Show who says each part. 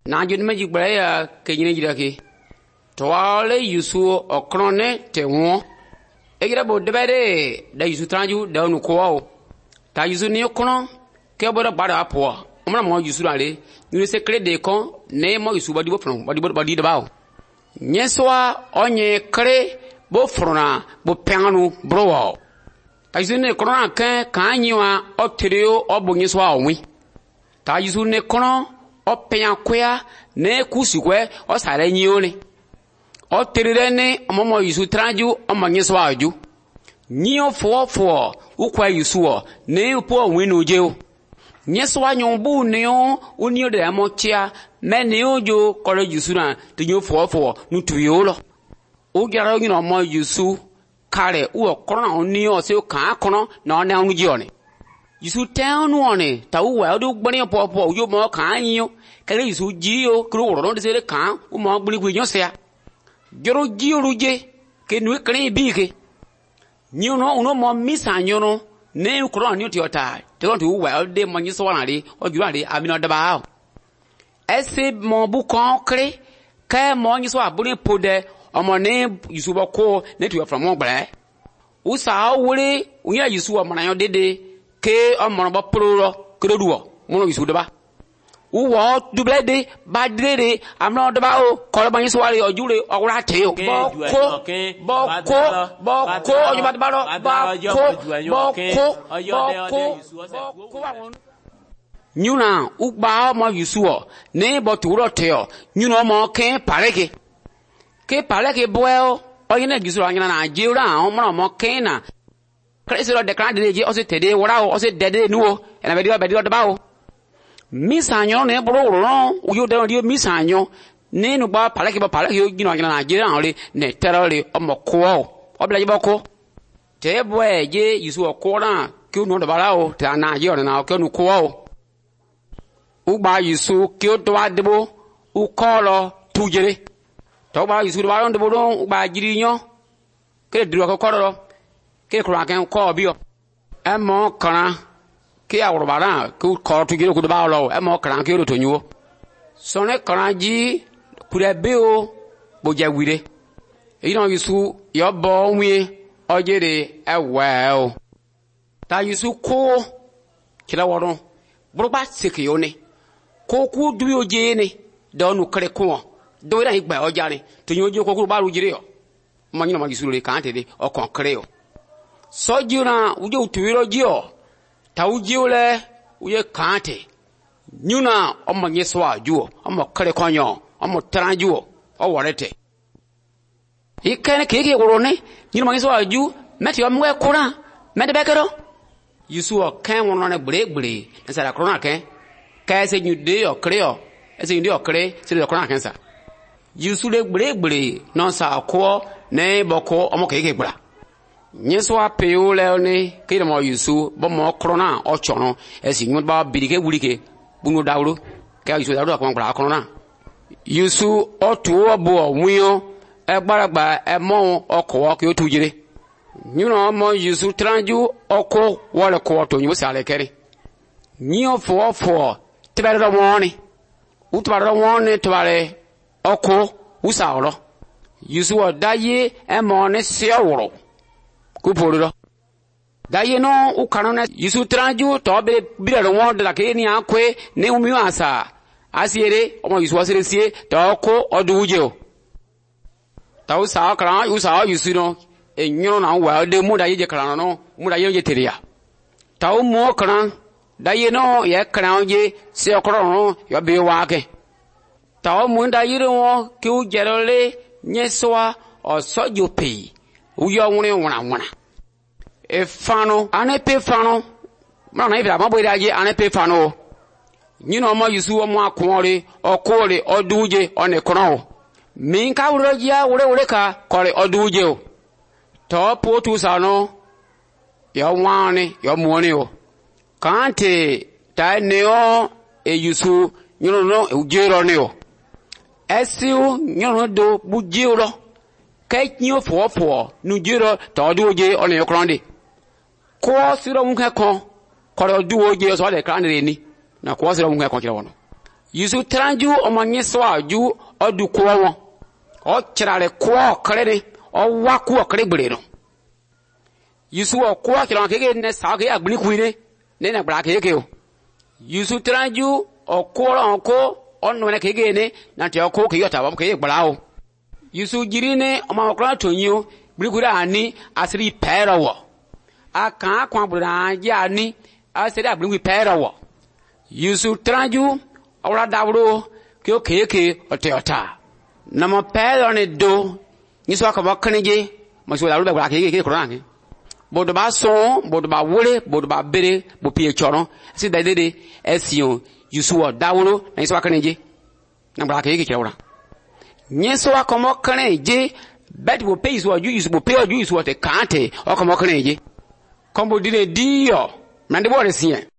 Speaker 1: Na jun me jibra ya kenyine jirake. Toale yusu okrone te won. Egira bo debere da yusu tranju da nu ko ta yusu ni okron ke bo da bada apo. Omna mo yusu ale ni se kre de kon ne mo yusu badi bo fron badi de bawo. Nyeswa onye kre bo frona bo penganu browo. Ta yusu ne krona kan nyiwa otreo obo nyeswa onwi. Ta yusu ne kono o penya kwea ne kusikwe o sare nyione o terire ne omomo yusu tranju o manyeso aju nyio fo ukwa yusu o ne upo winu jeo nyeso anyombu ne o unio de amochia me ne ojo kolo yusu na tinyo fo nu tuyolo o garo nyino mo yusu kare u korona oni o se kan kono na ona unji one yusu tenu one ta uwa odu gbani popo yo mo kan yin kare yusu jiyo kro ro de se kan o mo gbani ku yin se ya joro jiyo ruje ke nu kre bi ke nyuno uno mo misa nyuno ne kro ni ti ota te don ti uwa ode mo yin so wan re o ju re amino de ba ese mo bu kon kre ka mo yin so abuni pode omo ne yusu bo ko ne ti from mo gbere usa wure unya yusu o mo na yo dede ke omoro ba pro kreduo mono yusu deba uwo dublede badrere amno deba o ko ba yisu wale ojure owura te o boko ojuba deba ro boko nyuna ugba mo yusu o ne boturo te o nyuna mo ke pareke boel oyin na yusu anya na ajira o mo ke na Christ de kan de je o se tede wora o se dede nuwo ena be de ba o misanyo ne bro ro uyo de misanyo ne nu ba palaki yo gino na Nigeria ole ne terole o moko o bla je boko te bo je yusu o ko na ki unu de bara o ta na je o na o ke nu ko o u ba yusu ki o to adebo u ko lo tujere to ba yusu ba ron de bo u ba jiri yan ke diro ko ro ke kura ken ko bi o e mo kan ke awrobara ku ko tu giro ku ba lo e mo kan ke ro to nyu so ne kan ji kure be o bo ja wire e no yusu yo bo nwi o jere e wa o ta yusu ko kila woron bro ba seke yo ne ko ku du o je ne do nu kre ko do ira igba o jare to nyu jo ko ku ba ru jire o mo nyina ma yusu le kan te de o kon kre o sojuna uje utuwiro jio ta ujiule uje kante nyuna omo nyeswa juo omo kare konyo omo tranjuo o warete ikene keke gorone nyuna nyeswa ju meti omwe kura mede bekero yusu o kan wono ne gbre nsara korona ken ka se nyude o kreo ese nyude o kre se de korona ken sa yusu le gbre no sa ko ne boko omo keke gbra nyeswa peole ne kire mo yusu bo mo krona o chono esi ngun ba bidike wulike bunu dawru ka yusu dawru akon gbara krona yusu o tuwo bo nwuyo e gbaragba e mo okowo ki o tujire nyuno mo yusu tranju oko wole ko to nyu sale kere nyo fo tibare do woni utbare do woni tibare oko usaoro yusu o daye e mo ne seowro kuporo daye no ukanona yusu tranju to be bire won de la ke ni akwe ne umi asa asiere omo yusu asere sie to ko oduje o ta usa kran usa yusu no enyo na wa de mu daye je kran no mu daye je teria ta mo kran daye no ye kran je se okro no yo be wa ke ta mu daye ro ke u jerole nyeswa osojo pe uyo nwune wona e fano ane pe fano ma na ibra ma bo iraje ane pe fano nyino mo yusu o mo akunore okore oduje one kono min ka wuro ya wure ka kore oduje o to potu sano yo wane yo muone o kante ta neo e yusu nyino no ujero ne o esiu nyino do bujiro kenyo fo nu jiro to duje one yokrande ko siro munke kon ko duje so le krande ni na ko siro munke kon kira wono Yusu tranju omanyeswa ju odu kuwa o chirale kuwa krede o wa kuwa kregbere Yusu o kuwa kilo keke ne sa ke agbini kuire ne na bra keke o Yusu tranju o kuwa onko onu ne keke ne na te o ko ke yota ba ke gbara o Yusu jirine o ma okra tonyo brigura ani asiri perawo aka akwa bra ja ni asiri agbini perawo Yusu tranju awra dawro ke o keke o te ota na mo pero ne do ni so ka ba kanije mo so dawro be bra keke kronan bodo ba so bodo ba wole bodo ba bere bo pie choron si dadede esion Yusu o dawro na so ka kanije na bra keke chewra nyeso akomo kanije bet bo pay so Yusu bo pay Yusu o te kante o komo kanije kombo dire dio mande bo resien